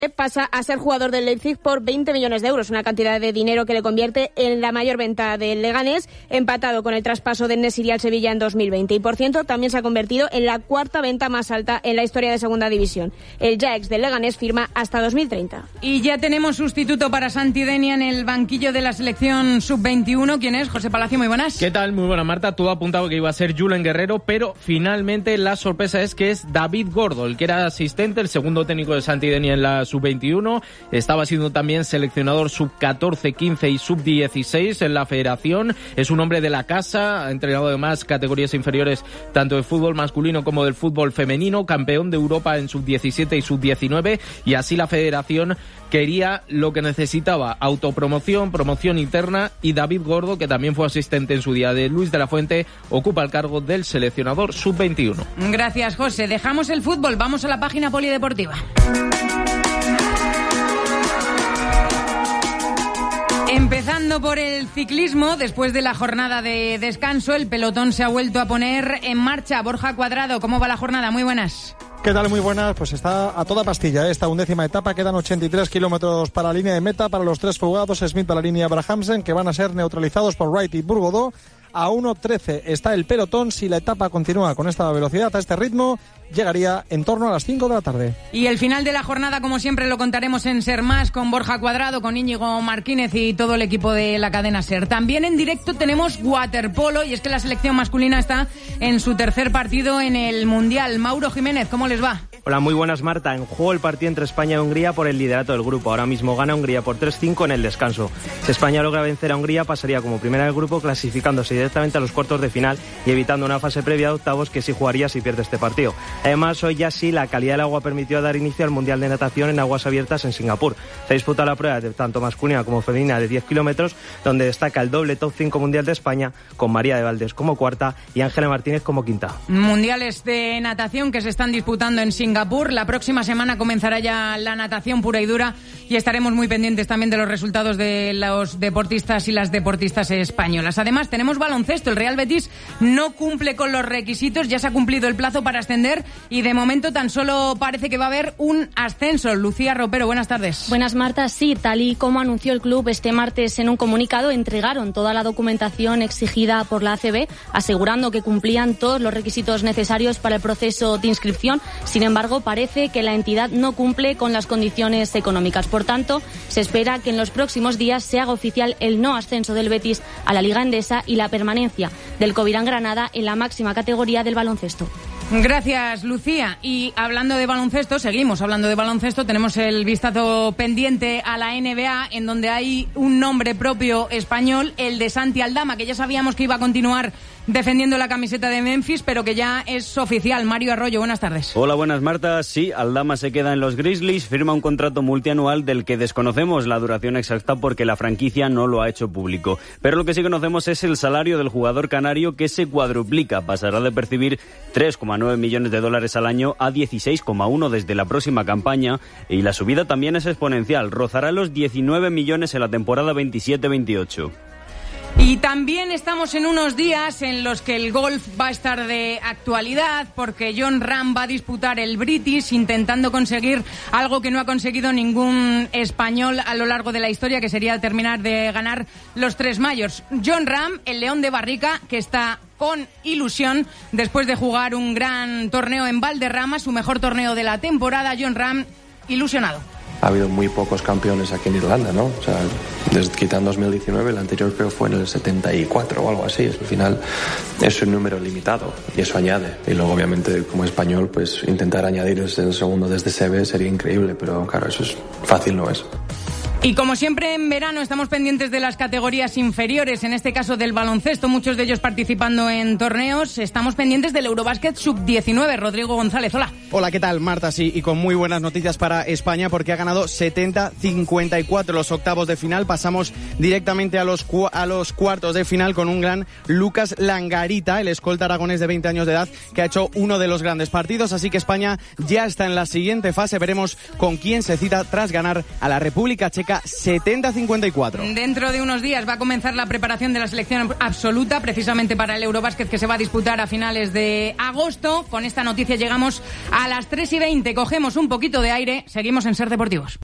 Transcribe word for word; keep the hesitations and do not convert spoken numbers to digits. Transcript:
pasa a ser jugador del Leipzig por veinte millones de euros, una cantidad de dinero que le convierte en la mayor venta del Leganés, empatado con el traspaso de En-Nesyri al Sevilla en dos mil veinte. Y por cierto, también se ha convertido en la cuarta venta más alta en la historia de Segunda División. El Jax del Leganés firma hasta dos mil treinta. Y ya tenemos sustituto para Santi Denia en el banquillo de la selección sub veintiuno. ¿Quién es? José Palacio, muy buenas. ¿Qué tal? Muy buena, Marta. Todo apuntado que iba a ser Julen Guerrero, pero finalmente la sorpresa es que es David Gordo, el que era asistente, el segundo técnico de Santi Denia en la sub veintiuno. Estaba siendo también seleccionador sub catorce, quince y sub dieciséis en la federación. Es un hombre de la casa, ha entrenado además categorías inferiores tanto de fútbol masculino como del fútbol femenino, campeón de Europa en sub diecisiete y sub diecinueve, y así la federación quería lo que necesitaba: autopromoción, promoción interna, y David Gordo, que también fue asistente en su día de Luis de la Fuente, ocupa el cargo del seleccionador sub veintiuno. Gracias, José. Dejamos el fútbol, vamos a la página polideportiva. Empezando por el ciclismo, después de la jornada de descanso, el pelotón se ha vuelto a poner en marcha. Borja Cuadrado, ¿cómo va la jornada? Muy buenas. ¿Qué tal? Muy buenas. Pues está a toda pastilla, ¿eh? Esta undécima etapa. Quedan ochenta y tres kilómetros para la línea de meta para los tres fugados, Smith para la línea Abrahamsen, que van a ser neutralizados por Wright y Burgodó. A uno trece está el pelotón. Si la etapa continúa con esta velocidad, a este ritmo, llegaría en torno a las cinco de la tarde. Y el final de la jornada, como siempre, lo contaremos en Ser Más con Borja Cuadrado, con Íñigo Martínez y todo el equipo de la cadena Ser. También en directo tenemos waterpolo, y es que la selección masculina está en su tercer partido en el Mundial. Mauro Jiménez, ¿cómo les va? Hola, muy buenas, Marta. En juego el partido entre España y Hungría por el liderato del grupo. Ahora mismo gana Hungría por tres cinco en el descanso. Si España logra vencer a Hungría, pasaría como primera del grupo, clasificándose directamente a los cuartos de final y evitando una fase previa de octavos que sí jugaría si pierde este partido. Además, hoy ya sí la calidad del agua permitió dar inicio al Mundial de Natación en aguas abiertas en Singapur. Se disputa la prueba de tanto masculina como femenina de diez kilómetros, donde destaca el doble top cinco mundial de España, con María de Valdés como cuarta y Ángela Martínez como quinta. Mundiales de natación que se están disputando en Singapur. La próxima semana comenzará ya la natación pura y dura, y estaremos muy pendientes también de los resultados de los deportistas y las deportistas españolas. Además, tenemos baloncesto. El Real Betis no cumple con los requisitos, ya se ha cumplido el plazo para ascender y de momento tan solo parece que va a haber un ascenso. Lucía Ropero, buenas tardes. Buenas, Marta. Sí, tal y como anunció el club este martes en un comunicado, entregaron toda la documentación exigida por la A C B, asegurando que cumplían todos los requisitos necesarios para el proceso de inscripción. Sin embargo, parece que la entidad no cumple con las condiciones económicas. Por tanto, se espera que en los próximos días se haga oficial el no ascenso del Betis a la Liga Endesa y la permanencia del Covirán Granada en la máxima categoría del baloncesto. Gracias, Lucía. Y hablando de baloncesto, seguimos hablando de baloncesto, tenemos el vistazo pendiente a la N B A, en donde hay un nombre propio español, el de Santi Aldama, que ya sabíamos que iba a continuar defendiendo la camiseta de Memphis, pero que ya es oficial. Mario Arroyo, buenas tardes. Hola, buenas, Marta. Sí, Aldama se queda en los Grizzlies, firma un contrato multianual del que desconocemos la duración exacta porque la franquicia no lo ha hecho público. Pero lo que sí conocemos es el salario del jugador canario, que se cuadruplica. Pasará de percibir tres coma nueve millones de dólares al año a dieciséis coma uno desde la próxima campaña, y la subida también es exponencial. Rozará los diecinueve millones en la temporada veintisiete veintiocho. Y también estamos en unos días en los que el golf va a estar de actualidad, porque Jon Rahm va a disputar el British, intentando conseguir algo que no ha conseguido ningún español a lo largo de la historia, que sería terminar de ganar los tres majors. Jon Rahm, el León de Barrica, que está con ilusión después de jugar un gran torneo en Valderrama, su mejor torneo de la temporada. Jon Rahm, ilusionado. Ha habido muy pocos campeones aquí en Irlanda, ¿no? O sea, desde, quitando dos mil diecinueve, el anterior creo fue en el setenta y cuatro o algo así. Al final es un número limitado y eso añade. Y luego, obviamente, como español, pues intentar añadir ese el segundo desde S B sería increíble, pero claro, eso es fácil, no es. Y como siempre en verano estamos pendientes de las categorías inferiores, en este caso del baloncesto, muchos de ellos participando en torneos. Estamos pendientes del Eurobásquet sub diecinueve. Rodrigo González, hola. Hola, ¿qué tal, Marta? Sí, y con muy buenas noticias para España, porque ha ganado setenta cincuenta y cuatro los octavos de final. Pasamos directamente a los, cu- a los cuartos de final con un gran Lucas Langarita, el escolta aragonés de veinte años de edad, que ha hecho uno de los grandes partidos. Así que España ya está en la siguiente fase. Veremos con quién se cita tras ganar a la República Checa setenta cincuenta y cuatro. Dentro de unos días va a comenzar la preparación de la selección absoluta, precisamente para el Eurobásquet, que se va a disputar a finales de agosto. Con esta noticia llegamos a A las tres y veinte cogemos un poquito de aire, seguimos en Ser Deportivos.